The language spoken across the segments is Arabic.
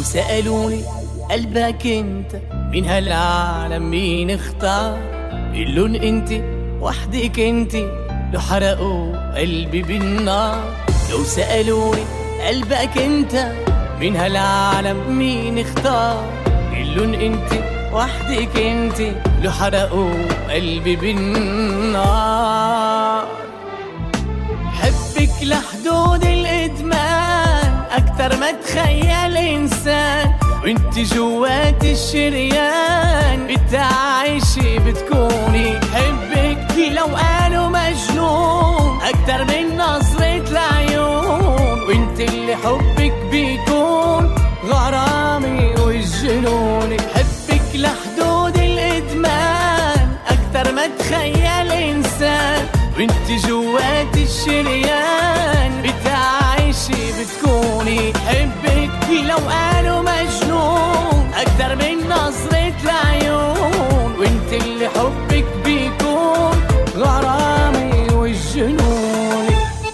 سألوني قلبك انت من هالعالم مين اختار، اللون انت وحدك انت لو حرقوا قلبي بالنار. لو سألوني قلبك انت من هالعالم مين اختار، اللون انت وحدك انت لو حرقوا قلبي بالنار. حبك لحدود الإدمان أكتر ما تخيل إنسان، وانت جوات الشريان بتعيشي بتكوني. حبك لو قالوا مجنون أكتر من نظرة العيون، وانت اللي حبك بيكون غرامي والجنون. حبك لحدود الإدمان أكتر ما تخيل إنسان، وانت جوات الشريان بتعيشي بتكوني. حبك لو قالوا مجنون أكتر من نظرة العيون، وانت اللي حبك بيكون غرامي والجنون.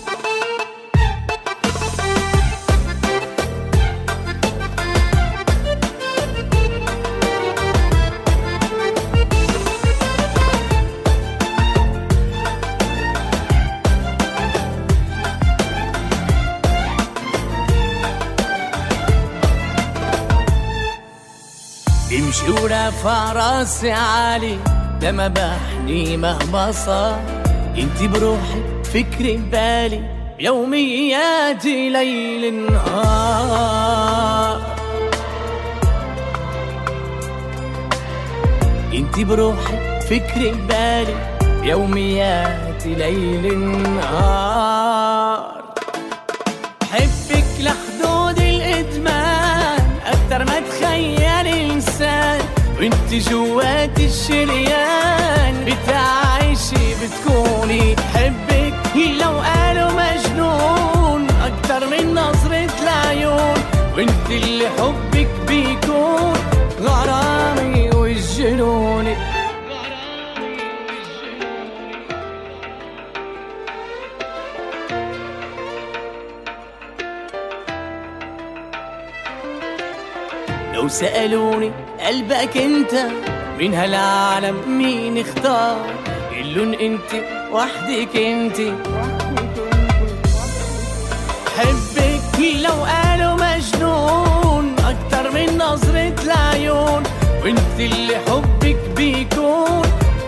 امشي ورافع راسي عالي لما بحني مهما صار، انتي بروحي فكري ببالي يومياتي ليل نهار. انتي بروحي فكري ببالي يومياتي ليل نهار. حبك لحدود الإدمان أكتر ما تخيل إنسان، وانت جوات الشريان بتعيشي بتكوني. حبك لو قالوا مجنون أكتر من نظرة العيون، وانت اللي حبك بيكون غرامي والجنون. لو سألوني قلبك انت من هالعالم مين اختار، اللون انت وحدك انت. حبك لو قالوا مجنون اكتر من نظرة العيون، وانت اللي حبك بيكون.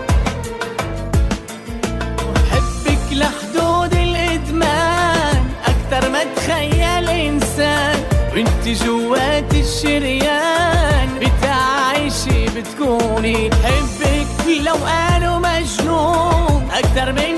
حبك لحدود الإدمان أكتر ما تخيل إنسان، وانت جوات الشريان بتعيشي بتكوني. حبك لو قالوا مجنون أكتر من